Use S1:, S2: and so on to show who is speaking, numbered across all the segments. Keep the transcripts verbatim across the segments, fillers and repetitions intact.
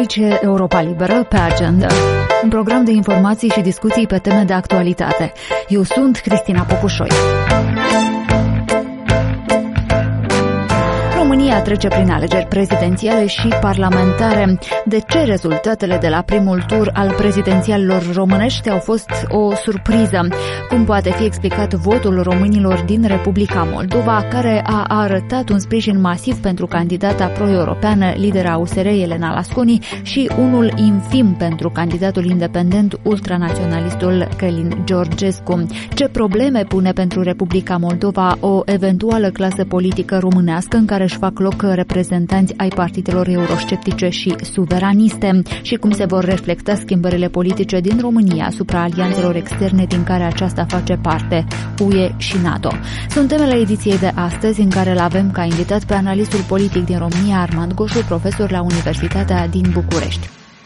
S1: Aici e Europa Liberă pe agenda, un program de informații și discuții pe teme de actualitate. Eu sunt Cristina Popușoi. România trece prin alegeri prezidențiale și parlamentare. De ce rezultatele de la primul tur al prezidențialilor românești au fost o surpriză? Cum poate fi explicat votul românilor din Republica Moldova, care a arătat un sprijin masiv pentru candidata pro-europeană, lidera U S R Elena Lasconi, și unul infim pentru candidatul independent ultranaționalistul Călin Georgescu? Ce probleme pune pentru Republica Moldova o eventuală clasă politică românească în care își fac loc reprezentanți ai partidelor eurosceptice și suveraniste, și cum se vor reflecta schimbările politice din România asupra alianțelor externe din care aceasta face parte, U E și NATO. Sunt temele ediției de astăzi, în care îl avem ca invitat pe analistul politic din România, Armand Goșu, profesor la Universitatea din București.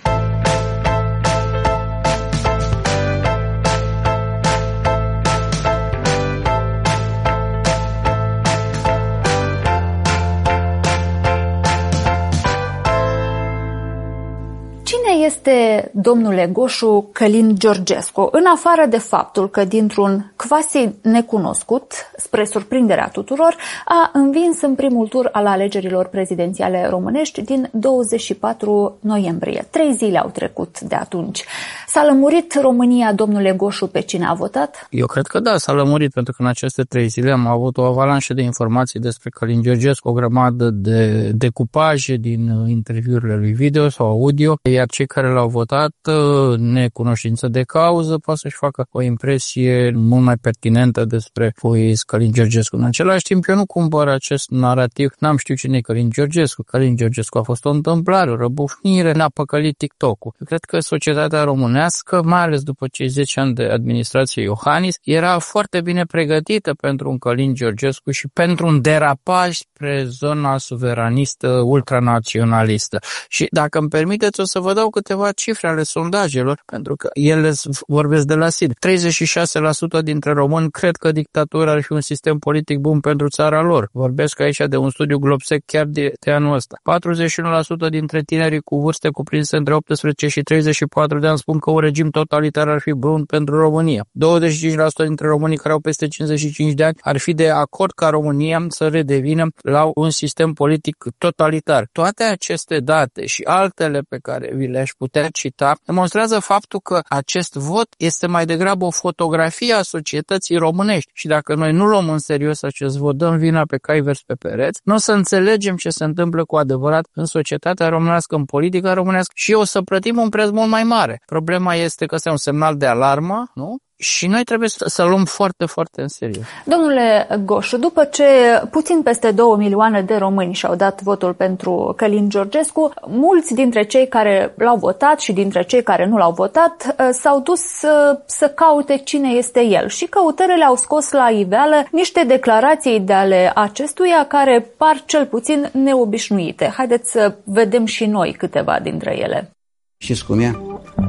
S1: Este, domnule Goșu, Călin Georgescu, în afară de faptul că dintr-un quasi necunoscut, spre surprinderea tuturor, a învins în primul tur al alegerilor prezidențiale românești din douăzeci și patru noiembrie. Trei zile au trecut de atunci. S-a lămurit România, domnule Goșu, pe cine a votat?
S2: Eu cred că da, s-a lămurit, pentru că în aceste trei zile am avut o avalanșă de informații despre Călin Georgescu, o grămadă de decupaje din interviurile lui video sau audio, iar cei care l-au votat, necunoștință de cauză, poate să-și facă o impresie mult mai pertinentă despre cui este Călin Georgescu. În același timp, eu nu cumpăr acest narativ. N-am știut cine e Călin Georgescu. Călin Georgescu a fost o întâmplare, o răbufnire, ne-a păcălit TikTok-ul. Eu cred că societatea românească, mai ales după cei zece ani de administrație Iohannis, era foarte bine pregătită pentru un Călin Georgescu și pentru un derapaj spre zona suveranistă, ultranaționalistă. Și dacă îmi permiteți, o să vă dau câteva cifre ale sondajelor, pentru că ele vorbesc de la sine. treizeci și șase la sută dintre români cred că dictatura ar fi un sistem politic bun pentru țara lor. Vorbesc aici de un studiu Globsec chiar de, de anul ăsta. patruzeci și unu la sută dintre tinerii cu vârste cuprinse între optsprezece și treizeci și patru de ani spun că un regim totalitar ar fi bun pentru România. douăzeci și cinci la sută dintre românii care au peste cincizeci și cinci de ani ar fi de acord ca România să redevină la un sistem politic totalitar. Toate aceste date și altele pe care vi le-aș putea cita demonstrează faptul că acest vot este mai degrabă o fotografie a societății românești și dacă noi nu luăm în serios acest vot, dăm vina pe cai vers pe pereți, nu o să înțelegem ce se întâmplă cu adevărat în societatea românească, în politica românească și o să plătim un preț mult mai mare. Problema este că este un semnal de alarmă, nu? Și noi trebuie să, să luăm foarte, foarte în serios.
S1: Domnule Goșu, după ce puțin peste două milioane de români și-au dat votul pentru Călin Georgescu, mulți dintre cei care l-au votat și dintre cei care nu l-au votat s-au dus să, să caute cine este el. Și căutările au scos la iveală niște declarații de ale acestuia care par cel puțin neobișnuite. Haideți să vedem și noi câteva dintre ele.
S3: Știți cum e?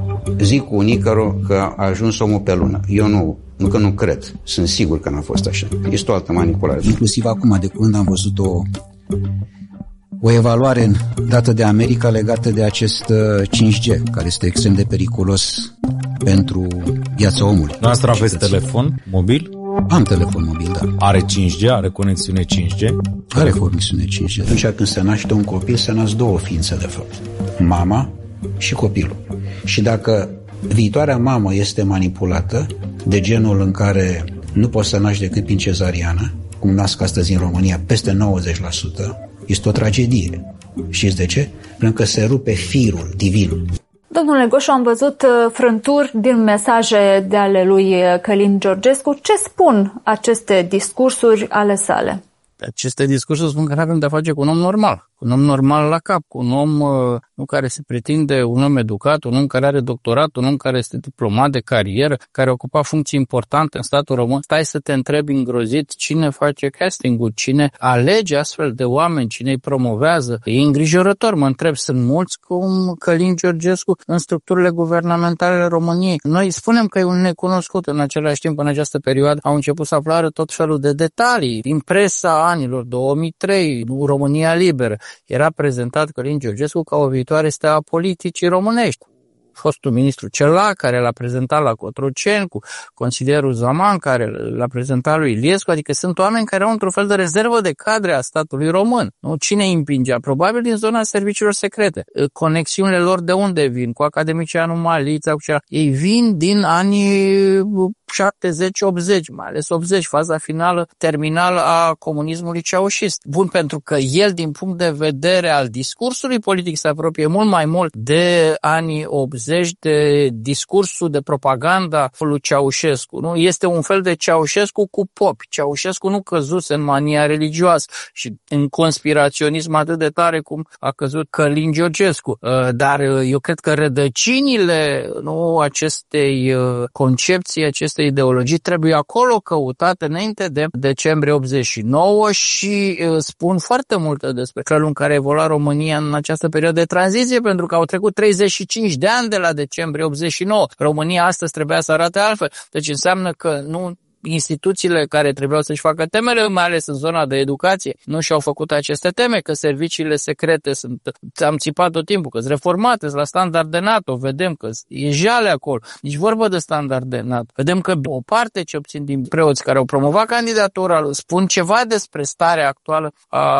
S3: Zic unii că, că a ajuns omul pe lună. Eu nu, nu că nu cred. Sunt sigur că n-a fost așa. Este o altă manipulare.
S4: Inclusiv acum, de când am văzut o, o evaluare dată de America legată de acest cinci G, care este extrem de periculos pentru viața omului.
S5: Noastră aveți telefon mobil?
S4: Am telefon mobil, da.
S5: Are cinci G? Are conexiune cinci G?
S4: Are conexiune cinci G. Atunci când se naște un copil, se nasc două ființe, de fapt. Mama și copilul. Și dacă viitoarea mamă este manipulată de genul în care nu poți să naști decât prin cezariană, cum nasc astăzi în România peste nouăzeci la sută, este o tragedie. Știți de ce? Pentru că se rupe firul divin.
S1: Domnule Goșu, am văzut frânturi din mesaje de ale lui Călin Georgescu. Ce spun aceste discursuri ale sale?
S2: Aceste discursuri spun că nu avem de-a face cu un om normal. Un om normal la cap, un om uh, nu care se pretinde un om educat, un om care are doctorat, un om care este diplomat de carieră, care ocupa funcții importante în statul român. Stai să te întrebi îngrozit cine face casting-ul, cine alege astfel de oameni, cine îi promovează. E îngrijorător, mă întreb, sunt mulți cum Călin Georgescu în structurile guvernamentale ale României. Noi spunem că e un necunoscut, în același timp în această perioadă au început să aflare tot felul de detalii din presa anilor două mii trei, România Liberă, era prezentat Călin Georgescu ca o viitoare stea a politicii românești. Fostul ministru Cela, care l-a prezentat la Cotroceni, cu consilierul Zaman, care l-a prezentat lui Iliescu, adică sunt oameni care au într-un fel de rezervă de cadre a statului român. Nu? Cine îi împingea? Probabil din zona serviciilor secrete. Conexiunile lor de unde vin? Cu academicianul Malița, cu cea... Ei vin din anii șaptezeci optzeci, mai ales optzeci, faza finală, terminală a comunismului ceaușist. Bun, pentru că el, din punct de vedere al discursului politic, se apropie mult mai mult de anii optzeci, de discursul de propaganda lui Ceaușescu. Nu? Este un fel de Ceaușescu cu popi. Ceaușescu nu căzuse în mania religioasă și în conspiraționism atât de tare cum a căzut Călin Georgescu. Dar eu cred că rădăcinile nu, acestei concepții, acestei ideologii trebuie acolo căutate înainte de decembrie optzeci și nouă și spun foarte multe despre felul în care evolua România în această perioadă de tranziție, pentru că au trecut treizeci și cinci de ani de la decembrie optzeci și nouă. România astăzi trebuia să arate altfel. Deci înseamnă că nu instituțiile care trebuiau să-și facă temele, mai ales în zona de educație, nu și-au făcut aceste teme, că serviciile secrete sunt, am țipat tot timpul, că sunt reformate, sunt la standard de NATO, vedem că e jale acolo, nici vorbă de standard de NATO. Vedem că o parte, ce obțin din preoți care au promovat candidatura, spun ceva despre starea actuală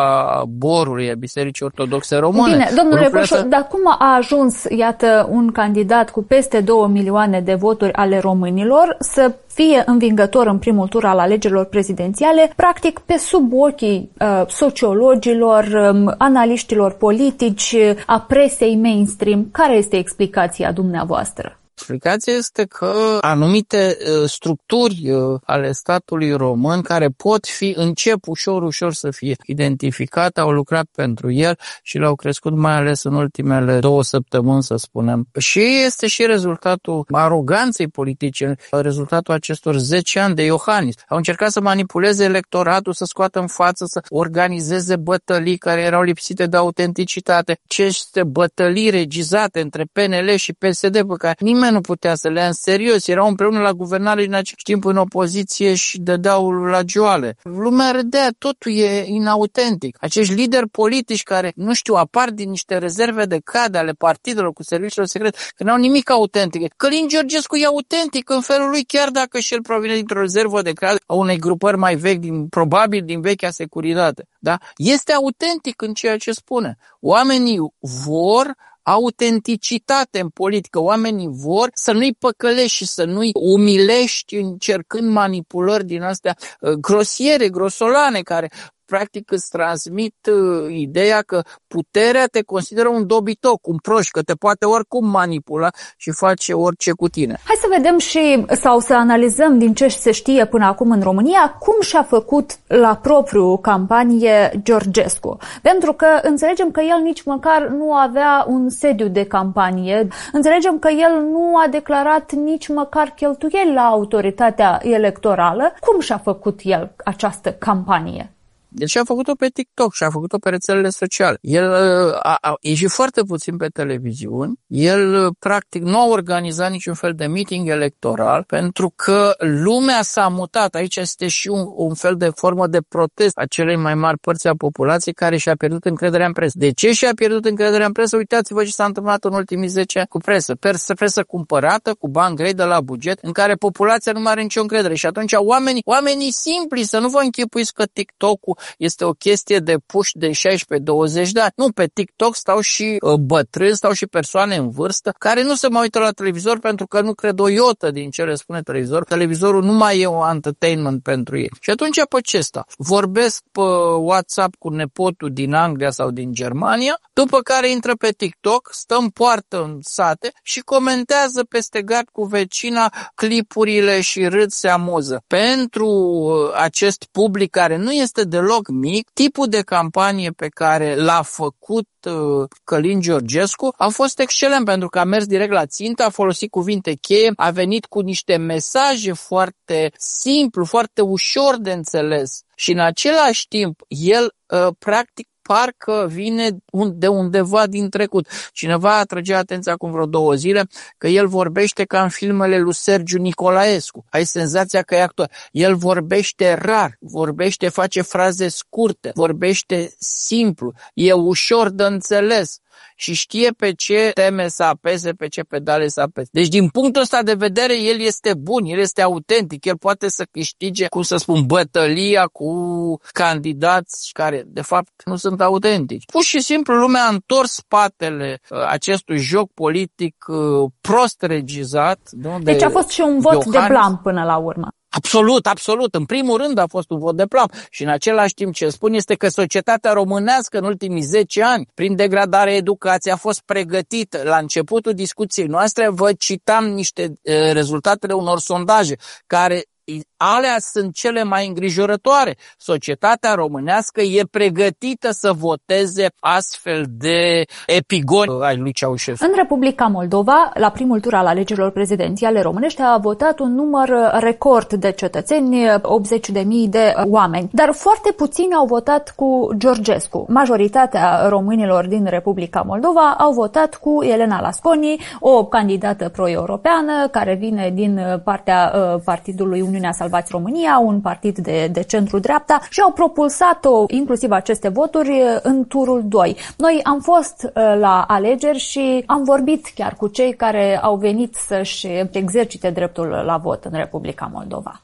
S2: a borului, a Bisericii Ortodoxe Române.
S1: Bine, domnule Pășo,
S2: să...
S1: dar cum a ajuns, iată, un candidat cu peste două milioane de voturi ale românilor să fie învingător în primul tur al alegerilor prezidențiale, practic pe sub ochii uh, sociologilor, um, analiștilor politici, a presei mainstream? Care este explicația dumneavoastră?
S2: Explicația este că anumite uh, structuri uh, ale statului român, care pot fi încep ușor, ușor să fie identificate, au lucrat pentru el și l-au crescut mai ales în ultimele două săptămâni, să spunem. Și este și rezultatul aroganței politice, rezultatul acestor zece ani de Iohannis. Au încercat să manipuleze electoratul, să scoată în față, să organizeze bătălii care erau lipsite de autenticitate. Aceste bătălii regizate între P N L și P S D, pe care nimeni nu putea să le ia în serios, erau împreună la guvernare în același timp în opoziție și dădeau la joale. Lumea râdea, totul e inautentic. Acești lideri politici care, nu știu, apar din niște rezerve de cadre ale partidelor cu serviciile secrete, că n-au nimic autentic. Călin Georgescu e autentic în felul lui, chiar dacă și el provine dintr-o rezervă de cadre a unei grupări mai vechi, din, probabil din vechea securitate. Da? Este autentic în ceea ce spune. Oamenii vor autenticitate în politică. Oamenii vor să nu-i păcălești și să nu-i umilești încercând manipulări din astea grosiere, grosolane, care practic îți transmit uh, ideea că puterea te consideră un dobitoc, un proști, că te poate oricum manipula și face orice cu tine.
S1: Hai să vedem și, sau să analizăm din ce se știe până acum în România, cum și-a făcut la propriu campanie Georgescu. Pentru că înțelegem că el nici măcar nu avea un sediu de campanie, înțelegem că el nu a declarat nici măcar cheltuieli la autoritatea electorală. Cum și-a făcut el această campanie?
S2: Deci a făcut-o pe TikTok și a făcut-o pe rețelele sociale. El a, a ieșit foarte puțin pe televiziuni. El, practic, nu a organizat niciun fel de meeting electoral pentru că lumea s-a mutat. Aici este și un, un fel de formă de protest a celei mai mari părți a populației care și-a pierdut încrederea în presă. De ce și-a pierdut încrederea în presă? Uitați-vă ce s-a întâmplat în ultimii zece ani cu presă. Presă, presă cumpărată, cu bani grei de la buget, în care populația nu mai are nicio încredere. Și atunci oamenii, oamenii simpli, să nu vă închipuiți că TikTok-ul este o chestie de puși de șaisprezece douăzeci de ani. Nu, pe TikTok stau și uh, bătrâni, stau și persoane în vârstă care nu se mai uită la televizor pentru că nu cred o iotă din ce le spune televizor. Televizorul nu mai e un entertainment pentru ei. Și atunci pe ce stau? Vorbesc pe WhatsApp cu nepotul din Anglia sau din Germania, după care intră pe TikTok, stă în poartă în sate și comentează peste gard cu vecina clipurile și râd, se amuză. Pentru uh, acest public care nu este deloc mic, tipul de campanie pe care l-a făcut uh, Călin Georgescu a fost excelent pentru că a mers direct la țintă, a folosit cuvinte cheie, a venit cu niște mesaje foarte simplu, foarte ușor de înțeles și în același timp el uh, practic parcă vine de undeva din trecut. Cineva atrage atenția acum vreo două zile că el vorbește ca în filmele lui Sergiu Nicolaescu. Ai senzația că e actor. El vorbește rar, vorbește, face fraze scurte, vorbește simplu, e ușor de înțeles și știe pe ce teme să apese, pe ce pedale să apese. Deci din punctul ăsta de vedere el este bun, el este autentic, el poate să câștige, cum să spun, bătălia cu candidați care de fapt nu sunt autentici. Pur și simplu lumea a întors spatele uh, acestui joc politic uh, prost regizat. Nu? De
S1: deci a fost și un vot
S2: Iohannis.
S1: de blam până la urmă.
S2: Absolut, absolut. În primul rând a fost un vot de plam și în același timp ce spun este că societatea românească în ultimii zece ani, prin degradarea educației, a fost pregătită. La începutul discuției noastre vă citam niște e, rezultatele unor sondaje care alea sunt cele mai îngrijorătoare. Societatea românească e pregătită să voteze astfel de epigoni ai lui Ceaușescu.
S1: În Republica Moldova, la primul tur al alegerilor prezidențiale românești, a votat un număr record de cetățeni, optzeci de mii de oameni. Dar foarte puțini au votat cu Georgescu. Majoritatea românilor din Republica Moldova au votat cu Elena Lasconi, o candidată pro-europeană care vine din partea uh, Partidului Uniunea Salvați România, un partid de, de centru-dreapta, și au propulsat-o, inclusiv aceste voturi, în turul doi. Noi am fost uh, la alegeri și am vorbit chiar cu cei care au venit să-și exercite dreptul la vot în Republica Moldova.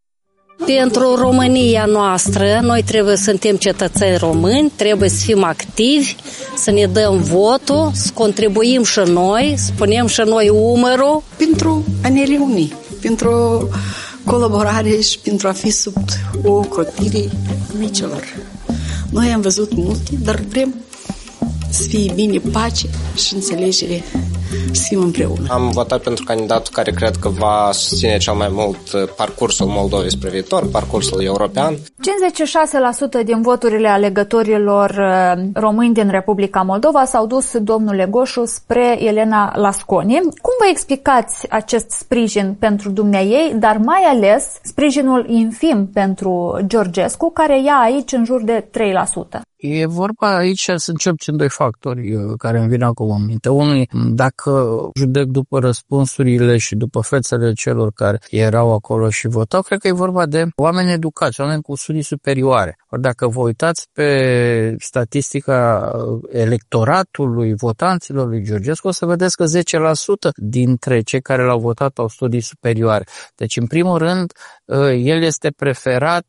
S6: Pentru România noastră, noi trebuie să suntem cetățeni români, trebuie să fim activi, să ne dăm votul, să contribuim și noi, să punem și noi umărul.
S7: Pentru a ne reuni, pentru colaborare și pentru a fi sub ocrotirii micilor. Noi am văzut multe, dar vrem să fie bine pace și înțelegere, să fim împreună.
S8: Am votat pentru candidatul care cred că va susține cel mai mult parcursul Moldovei spre viitor, parcursul european.
S1: cincizeci și șase la sută din voturile alegătorilor români din Republica Moldova s-au dus, domnule Goșu, spre Elena Lasconi. Cum vă explicați acest sprijin pentru dumneaei, dar mai ales sprijinul infim pentru Georgescu, care ia aici în jur de trei la sută?
S2: E vorba aici, sunt cel puțin doi factori care îmi vin acum în minte. Unul, dacă judec după răspunsurile și după fețele celor care erau acolo și votau, cred că e vorba de oameni educați, oameni cu studii superioare. Ori dacă vă uitați pe statistica electoratului votanților lui Georgescu, o să vedeți că zece la sută dintre cei care l-au votat au studii superioare. Deci, în primul rând, el este preferat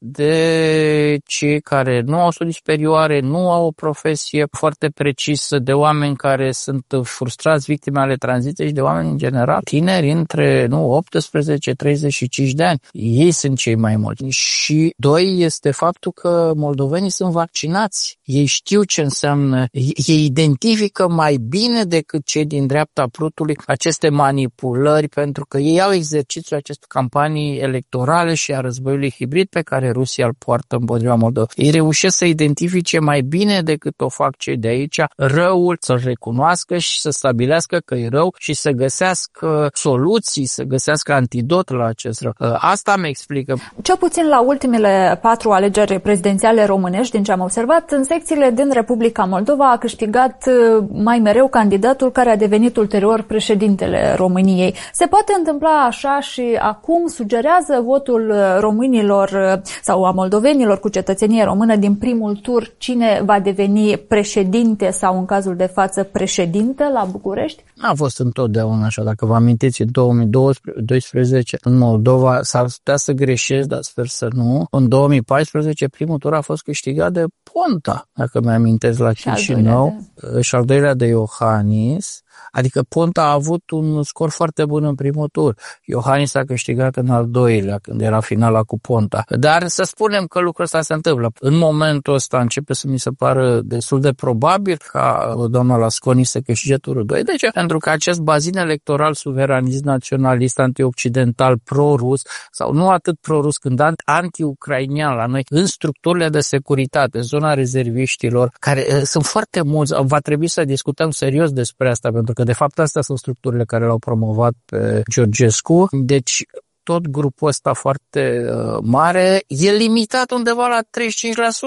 S2: de cei care nu au studii superioare, nu au o profesie foarte precisă, de oameni care sunt frustrați, victime ale tranziției și de oameni în general tineri între nu, optsprezece treizeci și cinci de ani. Ei sunt cei mai mulți. Și doi este faptul că moldovenii sunt vaccinați. Ei știu ce înseamnă, ei identifică mai bine decât cei din dreapta prutului aceste manipulări, pentru că ei au exercițiul acestor campanii electorale și a războiului hibrid pe care Rusia îl poartă împotriva Moldovei. Ei reușesc să identifice mai bine decât o fac cei de aici răul, să-l recunoască și să stabilească că e rău și să găsească soluții, să găsească antidot la acest rău. Asta mi explică.
S1: Cel puțin la ultimele patru alegeri prezidențiale românești, din ce am observat, în secțiile din Republica Moldova a câștigat mai mereu candidatul care a devenit ulterior președintele României. Se poate întâmpla așa și acum? Sugerează votul românilor sau a moldovenilor cu cetățenie română din primul tur cine va deveni președinte sau, în cazul de față, președintă la București?
S2: A fost întotdeauna așa. Dacă vă amintiți, în două mii doisprezece în Moldova, s-ar putea să greșesc, dar sper să nu. În două mii paisprezece primul tur a fost câștigat de Ponta, dacă mi-amintesc, la Chișinău, și al doilea de Iohannis. Adică Ponta a avut un scor foarte bun în primul tur. Iohannis a câștigat în al doilea, când era finala cu Ponta. Dar să spunem că lucrul ăsta se întâmplă. În momentul ăsta începe să mi se pară destul de probabil ca doamna Lasconi să câștige turul doi. De ce? Pentru că acest bazin electoral suveranist, naționalist, antioccidental, pro-rus, sau nu atât pro-rus, când anti-ucrainian la noi, în structurile de securitate, zona rezerviștilor, care uh, sunt foarte mulți, va trebui să discutăm serios despre asta, pentru că de fapt astea sunt structurile care l-au promovat pe Georgescu. Deci tot grupul ăsta foarte uh, mare e limitat undeva la treizeci și cinci la sută.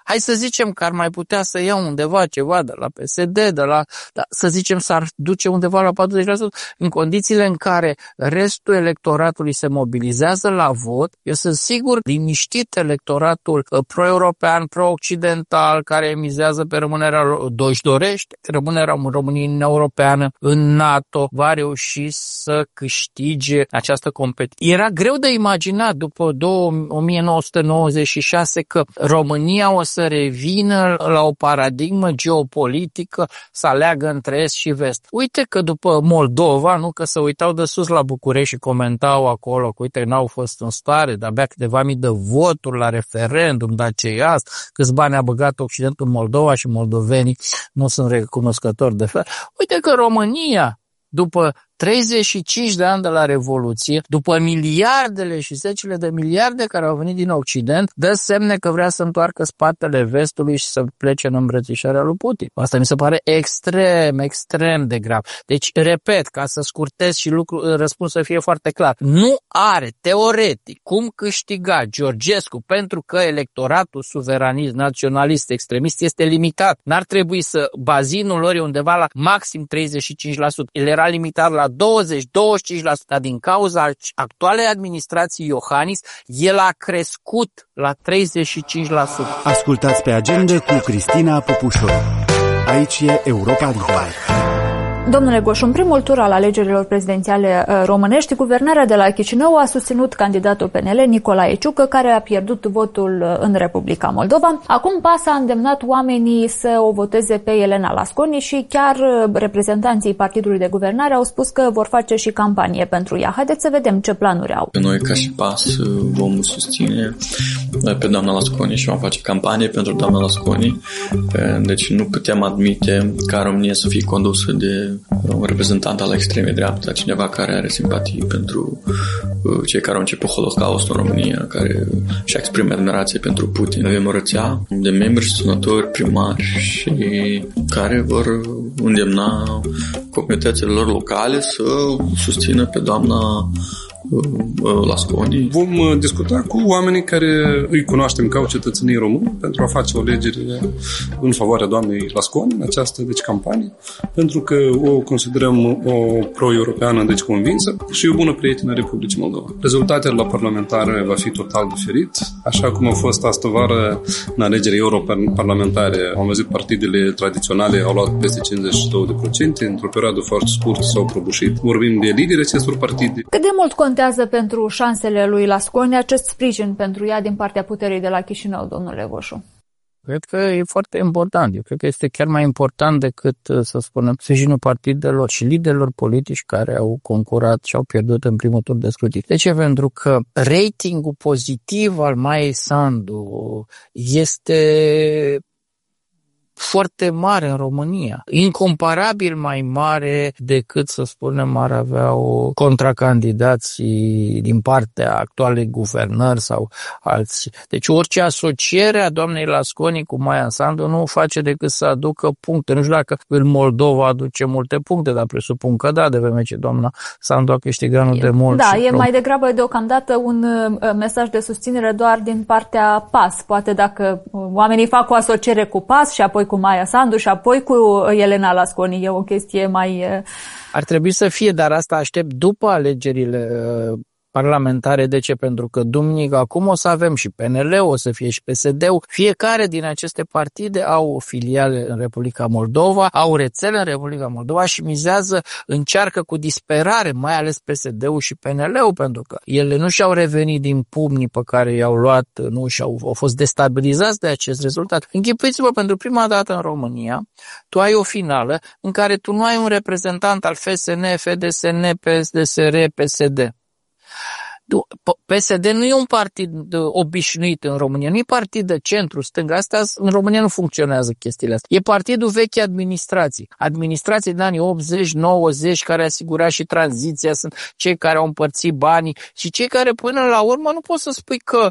S2: Hai să zicem că ar mai putea să ia undeva ceva de la P S D, de la, da, să zicem s-ar duce undeva la patruzeci la sută, în condițiile în care restul electoratului se mobilizează la vot. Eu sunt sigur liniștit electoratul pro-european, pro-occidental, care mizează pe rămânerea, își dorește rămânerea României în Europeană, în NATO, va reuși să câștige această competiție. Era greu de imaginat după o mie nouă sute nouăzeci și șase că România o să revină la o paradigmă geopolitică, să aleagă între est și vest. Uite că după Moldova, nu că se uitau de sus la București și comentau acolo că uite n-au fost în stare, de abia câteva mii de voturi la referendum, dar ce e asta? Câți bani a băgat Occidentul în Moldova și moldovenii nu sunt recunoscători de fel. Uite că România, după treizeci și cinci de ani de la Revoluție, după miliardele și zecile de miliarde care au venit din Occident, dă semne că vrea să întoarcă spatele vestului și să plece în îmbrățișarea lui Putin. Asta mi se pare extrem, extrem de grav. Deci, repet, ca să scurtez și lucru, răspuns să fie foarte clar, nu are teoretic cum câștiga Georgescu, pentru că electoratul suveranist, naționalist, extremist este limitat. N-ar trebui să bazinul lor e undeva la maxim treizeci și cinci la sută. El era limitat la douăzeci - douăzeci și cinci la sută, din cauza actualei administrații Iohannis, el a crescut la treizeci și cinci la sută.
S9: Ascultați Pe Agenda cu Cristina Popușor. Aici e Europa Liberă.
S1: Domnule Goș, în primul tur al alegerilor prezidențiale românești, guvernarea de la Chișinău a susținut candidatul P N L, Nicolae Ciucă, care a pierdut votul în Republica Moldova. Acum P A S a îndemnat oamenii să o voteze pe Elena Lasconi și chiar reprezentanții partidului de guvernare au spus că vor face și campanie pentru ea. Haideți să vedem ce planuri au.
S10: Noi, ca și P A S, vom susține pe doamna Lasconi și vom face campanie pentru doamna Lasconi. Deci nu putem admite ca România să fie condusă de un reprezentant al extremei dreapte, cineva care are simpatii pentru cei care au început Holocaustul în România, care și-a exprimat admirație pentru Putin. Avem o rețea de membri și senatori, primari și care vor îndemna comunitățile lor locale să susțină pe doamna Lasconi.
S11: Vom discuta cu oamenii care îi cunoaștem ca o cetățenie română pentru a face o alegere în favoarea doamnei Lasconi în această deci, campanie, pentru că o considerăm o pro-europeană, deci convinsă, și o bună prietenă a Republicii Moldova. Rezultatele la parlamentare va fi total diferit, așa cum a fost astă vară în alegerile europarlamentare. Am văzut partidele tradiționale au luat peste cincizeci și doi la sută, într-o perioadă foarte scurtă s-au prăbușit. Vorbim de lideri acestor partide.
S1: Cât de mult contează pentru șansele lui Lasconi acest sprijin pentru ea din partea puterii de la Chișinău, domnule Voșu?
S2: Cred că e foarte important. Eu cred că este chiar mai important decât, să spunem, sprijinul partidelor și liderilor politici care au concurat și au pierdut în primul tur de scrutin. De ce? Pentru că ratingul pozitiv al Maiei Sandu este foarte mare în România, incomparabil mai mare decât, să spunem, ar avea o contracandidații din partea actualei guvernări sau alții. Deci orice asociere a doamnei Lasconi cu Maia Sandu nu face decât să aducă puncte. Nu știu dacă în Moldova aduce multe puncte, dar presupun că da, de vreme ce doamna Sandu a câștigat nu de mult.
S1: Da, e mai degrabă deocamdată un mesaj de susținere doar din partea P A S. Poate dacă oamenii fac o asociere cu P A S și apoi cu Maia Sandu și apoi cu Elena Lasconi, e o chestie mai...
S2: Ar trebui să fie, dar asta aștept după alegerile parlamentare. De ce? Pentru că duminică acum o să avem și P N L-ul, o să fie și P S D-ul. Fiecare din aceste partide au filiale în Republica Moldova, au rețele în Republica Moldova și mizează, încearcă cu disperare, mai ales P S D-ul și P N L-ul, pentru că ele nu și-au revenit din pumnii pe care i-au luat, nu și-au au fost destabilizați de acest rezultat. Închipuiți-vă, pentru prima dată în România, tu ai o finală în care tu nu ai un reprezentant al F S N, F D S N, P S D S R, P S D. P S D nu e un partid obișnuit în România, nu e partid de centru-stânga, asta în România nu funcționează chestiile astea. E partidul vechi administrații, administrații din anii optzeci nouăzeci care asigura și tranziția, sunt cei care au împărțit banii și cei care până la urmă nu poți să spui că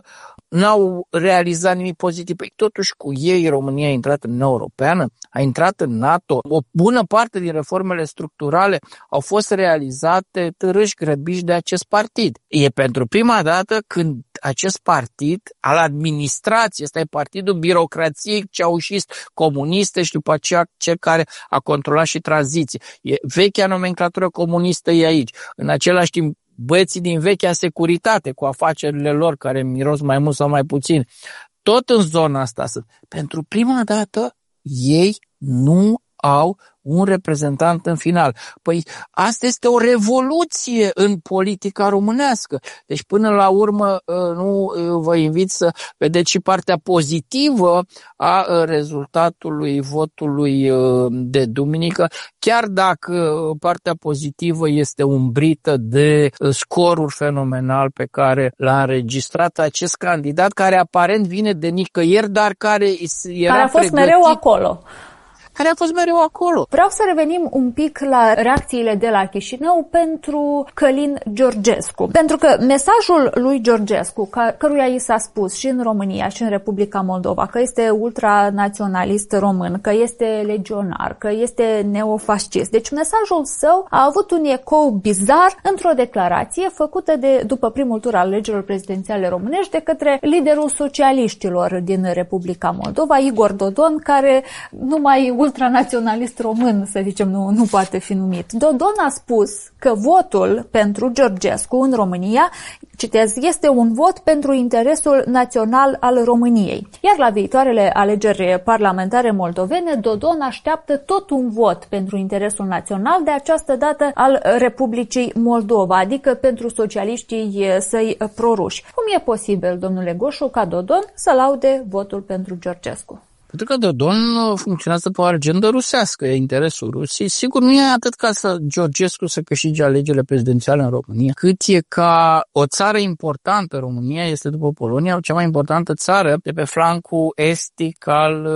S2: n-au realizat nimic pozitiv. Păi totuși cu ei România a intrat în Uniunea Europeană, a intrat în NATO. O bună parte din reformele structurale au fost realizate târâși grăbiși de acest partid. E pentru prima dată când acest partid al administrației, ăsta e partidul birocrației ceaușist comuniste și după aceea cel care a controlat și tranziție. E vechea nomenclatură comunistă e aici. În același timp, băieții din vechea securitate cu afacerile lor care miros mai mult sau mai puțin, tot în zona asta sunt. Pentru prima dată ei nu au un reprezentant în final. Păi asta este o revoluție în politica românească. Deci până la urmă nu vă invit să vedeți și partea pozitivă a rezultatului votului de duminică, chiar dacă partea pozitivă este umbrită de scorul fenomenal pe care l-a înregistrat acest candidat, care aparent vine de nicăieri, dar care era
S1: care a fost
S2: pregătit,
S1: mereu acolo.
S2: care a fost mereu acolo.
S1: Vreau să revenim un pic la reacțiile de la Chișinău pentru Călin Georgescu. Pentru că mesajul lui Georgescu, căruia i s-a spus și în România și în Republica Moldova că este ultranaționalist român, că este legionar, că este neofascist. Deci mesajul său a avut un ecou bizar într-o declarație făcută de, după primul tur al alegerilor prezidențiale românești de către liderul socialiștilor din Republica Moldova, Igor Dodon, care nu mai ultranaționalist român, să zicem, nu, nu poate fi numit. Dodon a spus că votul pentru Georgescu în România, citez, este un vot pentru interesul național al României. Iar la viitoarele alegeri parlamentare moldovene, Dodon așteaptă tot un vot pentru interesul național, de această dată al Republicii Moldova, adică pentru socialiștii săi proruși. Cum e posibil, domnule Goșu, ca Dodon să laude votul pentru Georgescu?
S2: Pentru că Dodon funcționează pe o agendă rusească, e interesul Rusiei. Sigur, nu e atât ca să Georgescu să câștige alegerile prezidențiale în România, cât e ca o țară importantă. România este, după Polonia, cea mai importantă țară de pe flancul estic al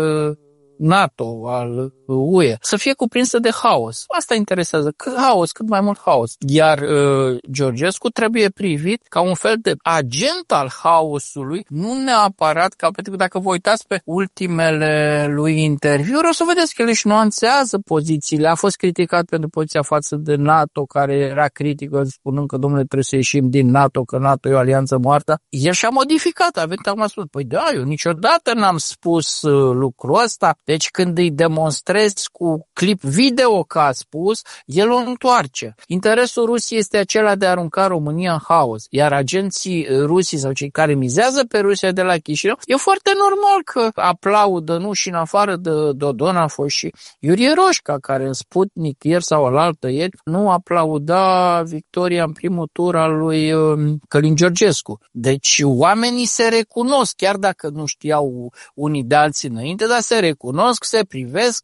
S2: NATO, al U E, să fie cuprinsă de haos. Asta interesează. Cât haos, cât mai mult haos. Iar uh, Georgescu trebuie privit ca un fel de agent al haosului, nu neapărat ca, pentru că dacă vă uitați pe ultimele lui interviuri, o să vedeți că el își nuanțează pozițiile. A fost criticat pentru poziția față de NATO, care era critică, spunând că, domnule, trebuie să ieșim din NATO, că NATO e o alianță moartă. El și-a modificat, a venit acum a spus, păi da, eu niciodată n-am spus uh, lucrul ăsta. Deci când îi demonstrezi cu clip video că a spus, el o întoarce. Interesul Rusiei este acela de a arunca România în haos, iar agenții rusii sau cei care mizează pe Rusia de la Chișinău, e foarte normal că aplaudă, nu? Și în afară de Dodon a fost și Iurie Roșca, care în Sputnik ieri sau alaltă ieri nu aplauda victoria în primul tur al lui Călin Georgescu. Deci oamenii se recunosc, chiar dacă nu știau unii de alții înainte, dar se recunosc, se privesc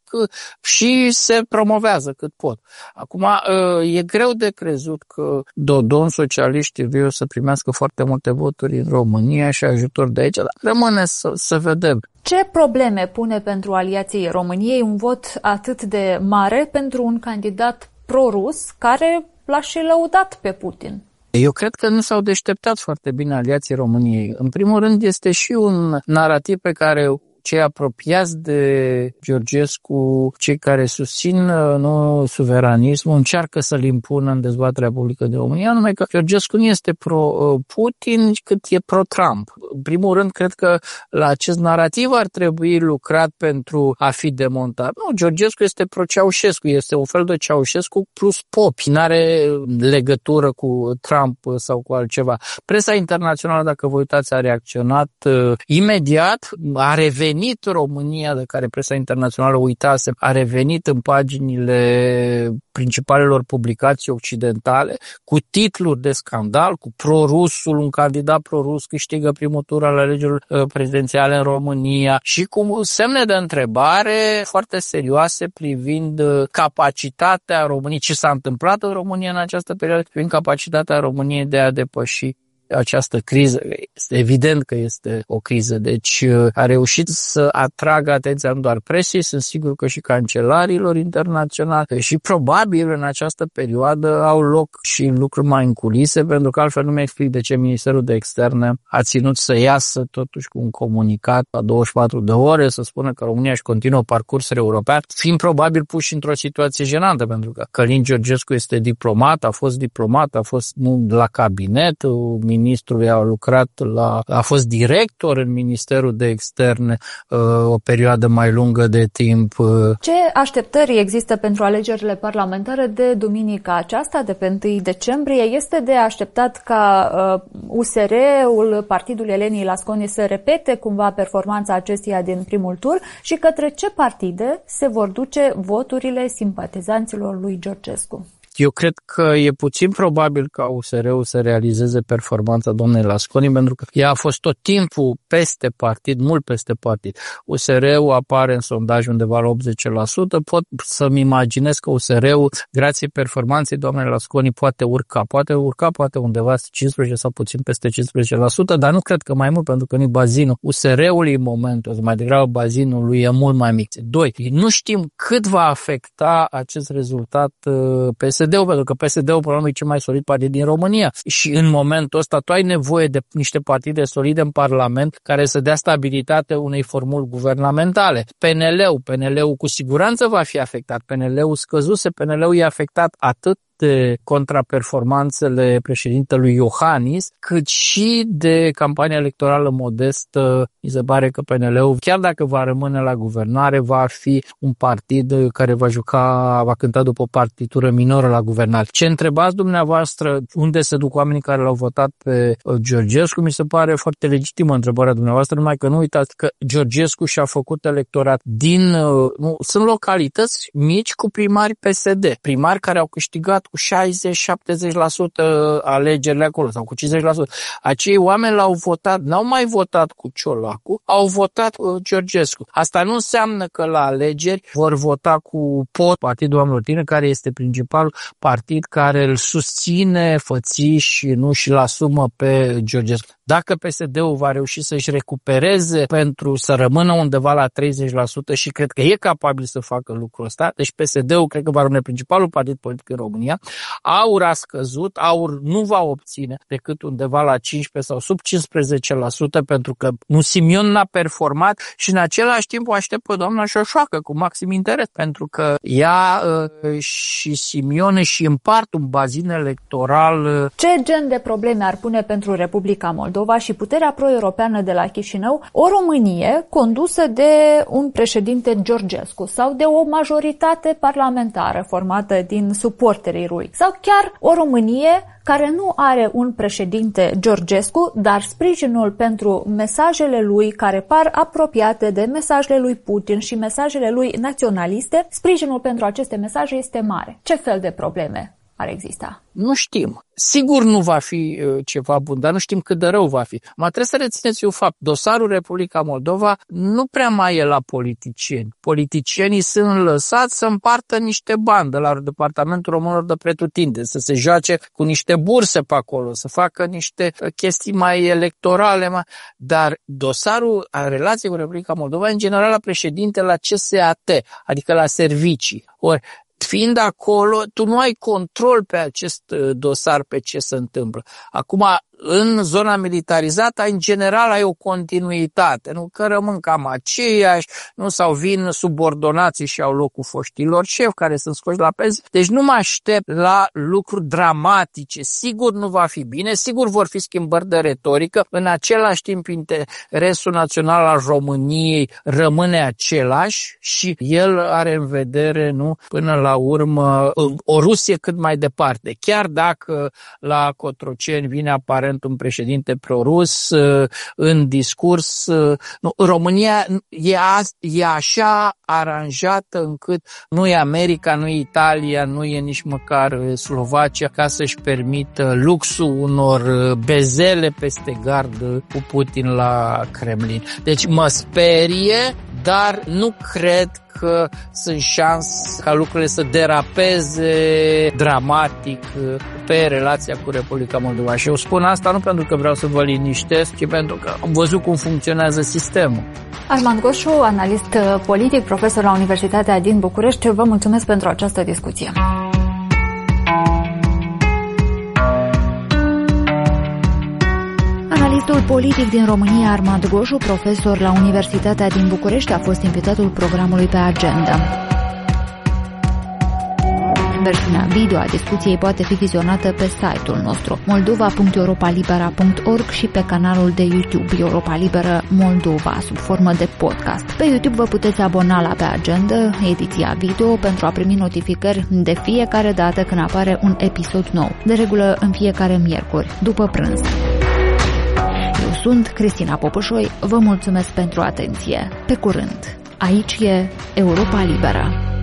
S2: și se promovează cât pot. Acum, e greu de crezut că Dodon, socialiștii lui, o să primească foarte multe voturi în România și ajutor de aici, dar rămâne să, să vedem.
S1: Ce probleme pune pentru aliații României un vot atât de mare pentru un candidat pro-rus care l-a și lăudat pe Putin?
S2: Eu cred că nu s-au deșteptat foarte bine aliații României. În primul rând, este și un narativ pe care cei apropiați de Georgescu, cei care susțin nu, suveranismul, încearcă să-l impună în dezbaterea publică de România, numai că Georgescu nu este pro-Putin, cât e pro-Trump. În primul rând, cred că la acest narativ ar trebui lucrat pentru a fi demontat. Nu, Georgescu este pro-Ceaușescu, este un fel de Ceaușescu plus popi, n-are legătură cu Trump sau cu altceva. Presa internațională, dacă vă uitați, a reacționat uh, imediat, a revenit România, de care presa internațională uitase, a revenit în paginile principalelor publicații occidentale cu titluri de scandal, cu pro-rusul, un candidat pro-rus câștigă primul tur al alegerilor prezidențiale în România și cu semne de întrebare foarte serioase privind capacitatea României, ce s-a întâmplat în România în această perioadă, privind capacitatea României de a depăși această criză. Este evident că este o criză, deci a reușit să atragă atenția nu doar presei, sunt sigur că și cancelarilor internaționali și probabil în această perioadă au loc și lucruri mai în culise, pentru că altfel nu mi explic de ce Ministerul de Externe a ținut să iasă totuși cu un comunicat la douăzeci și patru de ore să spună că România își continuă parcursul european, fiind probabil puși într-o situație jenantă, pentru că Călin Georgescu este diplomat, a fost diplomat, a fost nu, la cabinet, ministrul a lucrat la, a fost director în Ministerul de Externe uh, o perioadă mai lungă de timp. Uh.
S1: Ce așteptări există pentru alegerile parlamentare de duminica aceasta, de pe întâi decembrie? Este de așteptat ca uh, U S R-ul Partidului Elenii Lasconi să repete cumva performanța acesteia din primul tur și către ce partide se vor duce voturile simpatizanților lui Georgescu?
S2: Eu cred că e puțin probabil ca U S R-ul să realizeze performanța doamnei Lasconi, pentru că ea a fost tot timpul peste partid, mult peste partid. U S R-ul apare în sondaj undeva la optzeci la sută, pot să-mi imaginez că U S R-ul, grație performanței doamnei Lasconi, poate urca, poate urca, poate undeva cincisprezece sau puțin peste cincisprezece la sută, dar nu cred că mai mult, pentru că nu-i bazinul U S R-ului în momentul, mai degrabă bazinul lui e mult mai mic. Doi, nu știm cât va afecta acest rezultat P S D-ul, pentru că P S D-ul până la urmă e cel mai solid partid din România și în momentul ăsta tu ai nevoie de niște partide solide în Parlament care să dea stabilitate unei formuli guvernamentale. P N L-ul, P N L-ul cu siguranță va fi afectat, P N L-ul scăzuse, P N L-ul e afectat atât de contraperformanțele președintelui Iohannis, cât și de campania electorală modestă. Mi se pare că P N L-ul, chiar dacă va rămâne la guvernare, va fi un partid care va juca, va cânta după o partitură minoră la guvernare. Ce întrebați dumneavoastră, unde se duc oamenii care l-au votat pe Georgescu, mi se pare foarte legitimă întrebarea dumneavoastră, numai că nu uitați că Georgescu și-a făcut electorat din, nu, sunt localități mici cu primari P S D, primari care au câștigat cu șaizeci șaptezeci la sută alegerile acolo sau cu cincizeci la sută. Acei oameni l-au votat, n-au mai votat cu Ciolacu, au votat cu Georgescu. Asta nu înseamnă că la alegeri vor vota cu P O T, Partidul Oamenilor Tineri, care este principalul partid care îl susține fățiș și nu și-l asumă pe Georgescu. Dacă P S D-ul va reuși să-și recupereze pentru să rămână undeva la treizeci la sută și cred că e capabil să facă lucrul ăsta, deci P S D-ul cred că va rămâne principalul partid politic în România, Aur a scăzut, Aur nu va obține decât undeva la cincisprezece sau sub cincisprezece la sută pentru că nu Simion n-a performat și în același timp o aștept pe doamna Șoșoacă cu maxim interes, pentru că ea uh, și Simion își împart un bazin electoral. Uh...
S1: Ce gen de probleme ar pune pentru Republica Moldova și puterea pro-europeană de la Chișinău o Românie condusă de un președinte Georgescu sau de o majoritate parlamentară formată din suporterii lui, sau chiar o Românie care nu are un președinte Georgescu, dar sprijinul pentru mesajele lui care par apropiate de mesajele lui Putin și mesajele lui naționaliste, sprijinul pentru aceste mesaje este mare. Ce fel de probleme ar exista?
S2: Nu știm. Sigur nu va fi uh, ceva bun, dar nu știm cât de rău va fi. Mă trebuie să rețineți un fapt. Dosarul Republica Moldova nu prea mai e la politicieni. Politicienii sunt lăsați să împartă niște bani de la Departamentul Românilor de Pretutindeni, să se joace cu niște burse pe acolo, să facă niște chestii mai electorale. Mai... Dar dosarul a relației cu Republica Moldova, în general, la președinte, la C S A T, adică la servicii. Ori, fiind acolo, tu nu ai control pe acest dosar, pe ce se întâmplă. Acum, în zona militarizată, în general, ai o continuitate, nu? Că rămân cam aceiași, nu? Sau vin subordonații și au locul foștilor șefi care sunt scoși la pensie. Deci nu mă aștept la lucruri dramatice. Sigur nu va fi bine, sigur vor fi schimbări de retorică. În același timp, interesul național al României rămâne același și el are în vedere, nu? Până la urmă, o Rusie cât mai departe. Chiar dacă la Cotroceni vine aparent un președinte pro-rus în discurs. Nu, România e, a, e așa aranjată încât nu e America, nu e Italia, nu e nici măcar Slovacia ca să-și permită luxul unor bezele peste gard cu Putin la Kremlin. Deci mă sperie, dar nu cred că sunt șanse ca lucrurile să derapeze dramatic pe relația cu Republica Moldova. Și eu spun asta nu pentru că vreau să vă liniștesc, ci pentru că am văzut cum funcționează sistemul.
S1: Armand Goșu, analist politic, profesor la Universitatea din București, vă mulțumesc pentru această discuție. Analistul politic din România, Armand Goșu, profesor la Universitatea din București, a fost invitatul programului Pe Agenda. Versiunea video a discuției poate fi vizionată pe site-ul nostru moldova punct europalibera punct org și pe canalul de YouTube Europa Liberă Moldova, sub formă de podcast. Pe YouTube vă puteți abona la Pe Agenda, ediția video, pentru a primi notificări de fiecare dată când apare un episod nou, de regulă în fiecare miercuri, după prânz. Eu sunt Cristina Popușoi, vă mulțumesc pentru atenție. Pe curând! Aici e Europa Liberă.